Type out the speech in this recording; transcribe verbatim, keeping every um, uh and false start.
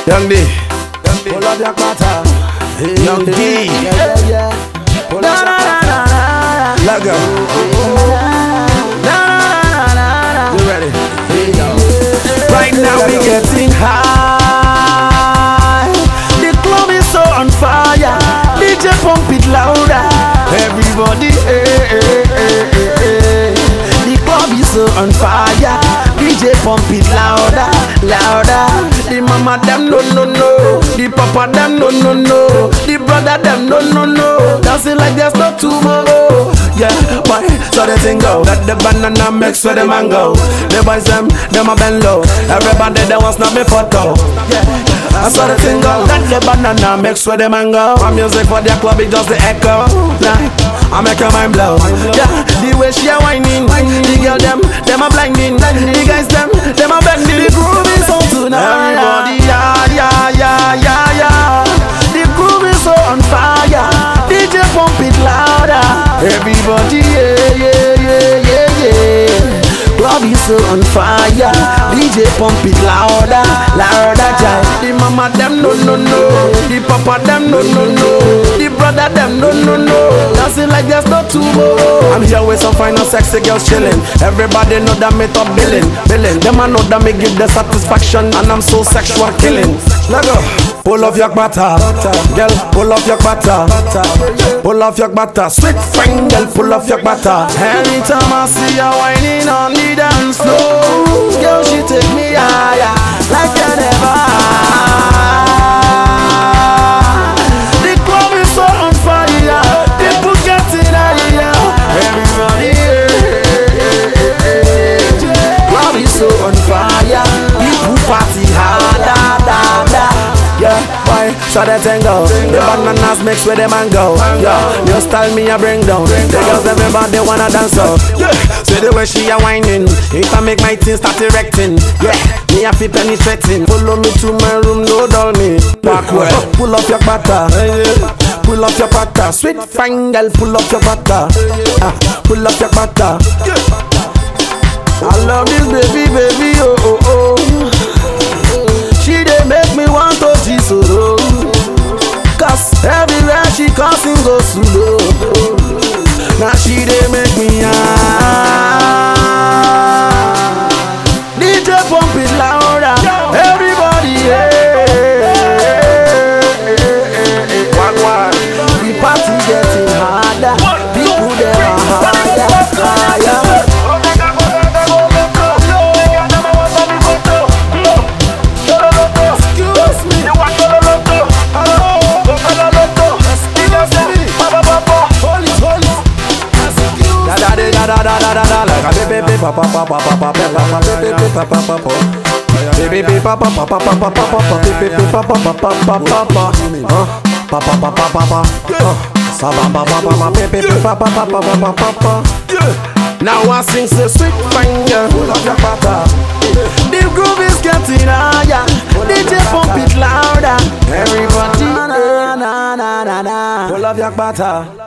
Young D, Pull up your quarter. Young D, Yeah, yeah, yeah. Pull up your quarter. Lego. You ready? Right now we getting high. The club is so on fire. D J pump it louder. Everybody, eh, eh, eh, eh, eh. The club is so on fire. D J pump it louder, louder. The mama them no no no. The papa them no no no. The brother them no no no. Dancing like there's no tomorrow. Yeah, why? So the thing go. Let the banana mix with the mango. The boys them, them a bend low. Everybody they want snap me photo. Yeah, I saw the thing go. Let the banana mix with the mango. My music for their club it just the echo. Nah, I make your mind blow. Yeah, the way she a whining. The girl them, them a blinding. The guys them, them a bending. The groove is on tonight. Everybody, yeah, yeah, yeah, yeah, yeah. The groove is so on fire. D J pump it louder. Everybody, yeah, yeah, yeah, yeah, yeah. Club is so on fire. D J pump it louder, louder, child. The mama them no no no. The papa them no no no. The brother them no no no. Dancing like there's no tomorrow. I'm here with some fine and sexy girls chilling. Everybody know that me top billing, billing. Them I know that me give the satisfaction, and I'm so sexual killing. Let go. Pull off your butter, girl. Pull off your butter, pull off your butter. Sweet friend, girl. Pull off your butter. Anytime I see her whining on the dance floor, girl, she take me higher like I never. The club is so on fire. People getting higher. Everybody, club is so on fire. People party harder, harder. Yeah, boy, so that thing go. The bananas mix with the mango. Yeah, your style me a bring down. The girls everybody wanna dance up. Yeah, see the way she a whining. It a make my team start erecting. Yeah, me a fi penetrating. Follow me to my room, no dull me. Backward, pull up your butter. Pull up your butter. Sweet fine girl, pull up your butter. Ah, pull up your butter. I love this baby, baby, oh oh oh. She dey make me want to see solo. Cause everywhere she comes and goes slow. Now she dey make me high. D J pump it louder. Everybody, yeah. The party getting harder. People they are harder, higher. Da da da da da like a baby baby papa papa papa papa baby baby papa papa baby baby papa papa papa papa baby baby papa papa papa papa papa papa sa papa papa baby baby papa papa papa papa. Now I sing so sweet fine girl, pull up your butter. The groove is getting higher. D J pump it louder. Everybody, na na na na na. Pull up your butter.